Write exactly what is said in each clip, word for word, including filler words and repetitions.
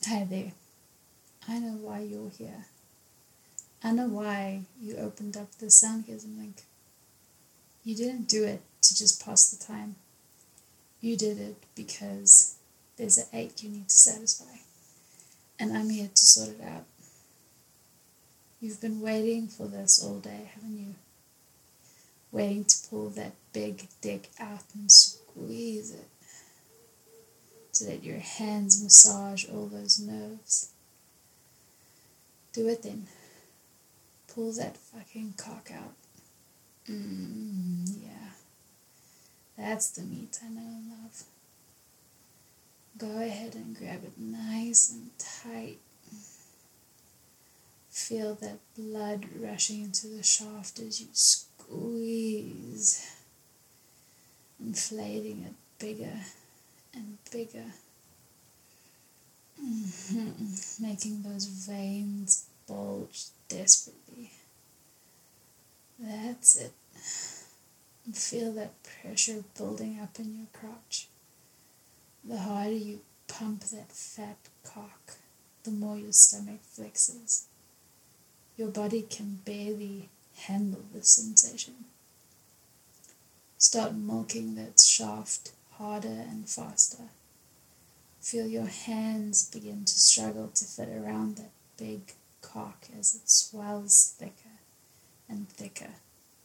Hi there. I know why you're here. I know why you opened up the Soundgasm link. You didn't do it to just pass the time. You did it because there's an ache you need to satisfy. And I'm here to sort it out. You've been waiting for this all day, haven't you? Waiting to pull that big dick out and squeeze it. To let your hands massage all those nerves. Do it then. Pull that fucking cock out. Mmm, yeah. That's the meat I know and love. Go ahead and grab it nice and tight. Feel that blood rushing into the shaft as you squeeze, inflating it bigger and bigger, mm-hmm. Making those veins bulge desperately. That's it. Feel that pressure building up in your crotch. The harder you pump that fat cock, the more your stomach flexes. Your body can barely handle the sensation. Start milking that shaft harder and faster. Feel your hands begin to struggle to fit around that big cock as it swells thicker and thicker.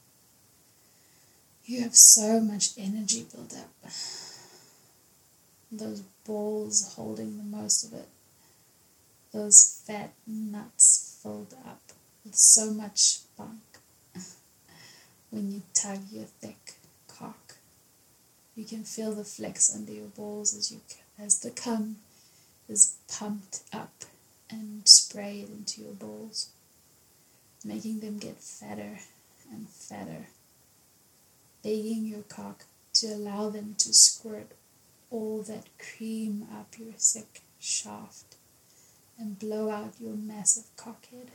You have so much energy built up. Those balls holding the most of it. Those fat nuts filled up with so much spunk. When you tug your thick cock, you can feel the flex under your balls as you as the cum is pumped up and sprayed into your balls, making them get fatter and fatter, begging your cock to allow them to squirt all that cream up your thick shaft and blow out your massive cockhead.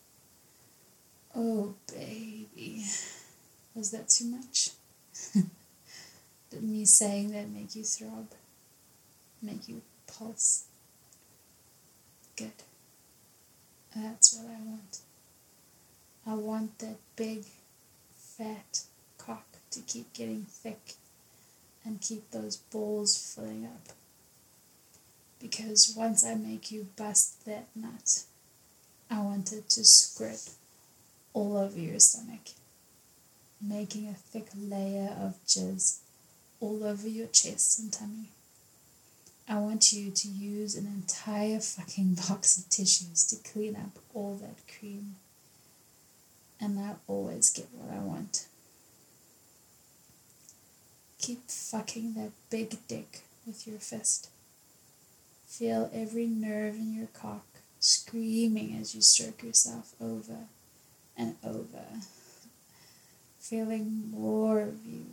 Oh, baby. Was that too much? Did me saying that make you throb? Make you pulse? Good. That's what I want. I want that big, fat cock to keep getting thick and keep those balls filling up. Because once I make you bust that nut, I want it to squirt all over your stomach, making a thick layer of jizz all over your chest and tummy. I want you to use an entire fucking box of tissues to clean up all that cream. And I always get what I want. Keep fucking that big dick with your fist. Feel every nerve in your cock screaming as you stroke yourself over and over, feeling more of you,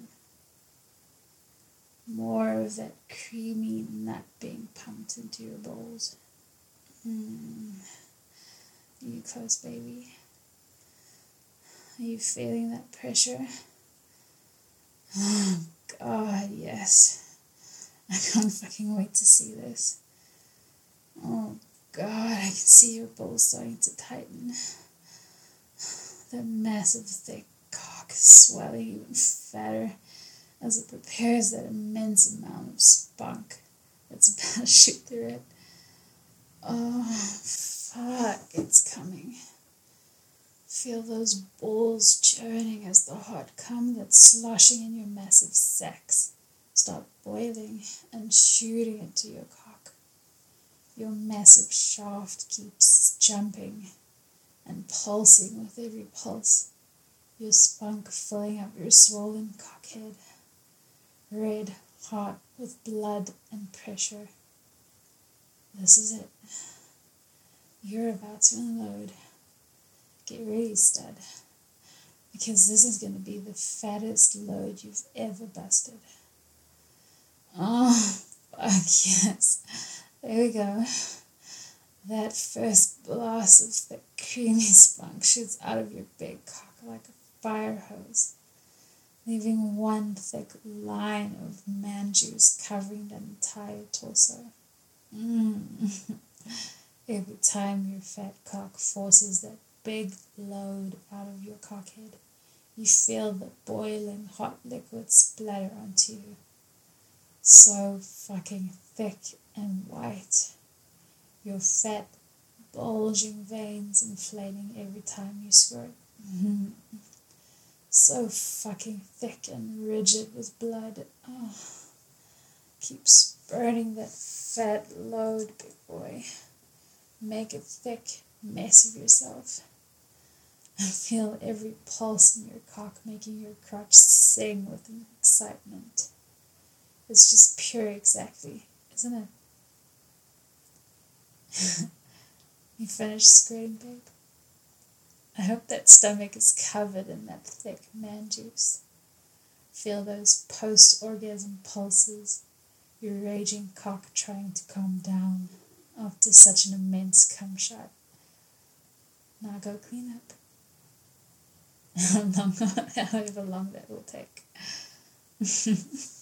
more of that creamy nut being pumped into your balls. Mm. Are you close, baby? Are you feeling that pressure? Oh, God, yes. I can't fucking wait to see this. Oh, God, I can see your balls starting to tighten. That massive, thick cock is swelling even fatter as it prepares that immense amount of spunk that's about to shoot through it. Oh, fuck, it's coming. Feel those balls churning as the hot cum that's sloshing in your massive sacs start boiling and shooting into your cock. Your massive shaft keeps jumping and pulsing with every pulse, your spunk filling up your swollen cockhead, red hot with blood and pressure. This is it. You're about to unload. Get ready, stud, because this is going to be the fattest load you've ever busted. Oh, fuck yes. There we go. That first blast of the creamy spunk shoots out of your big cock like a fire hose, leaving one thick line of man juice covering the entire torso. Mmm. Every time your fat cock forces that big load out of your cockhead, you feel the boiling hot liquid splatter onto you. So fucking thick and white. Your fat, bulging veins inflating every time you squirt. So fucking thick and rigid with blood. Oh, keep spurting that fat load, big boy. Make a thick mess of yourself. I feel every pulse in your cock making your crotch sing with excitement. It's just pure exactly, isn't it? You finished squirting, babe? I hope that stomach is covered in that thick man juice. Feel those post-orgasm pulses, your raging cock trying to calm down after such an immense cum shot. Now go clean up. How long, however long that will take.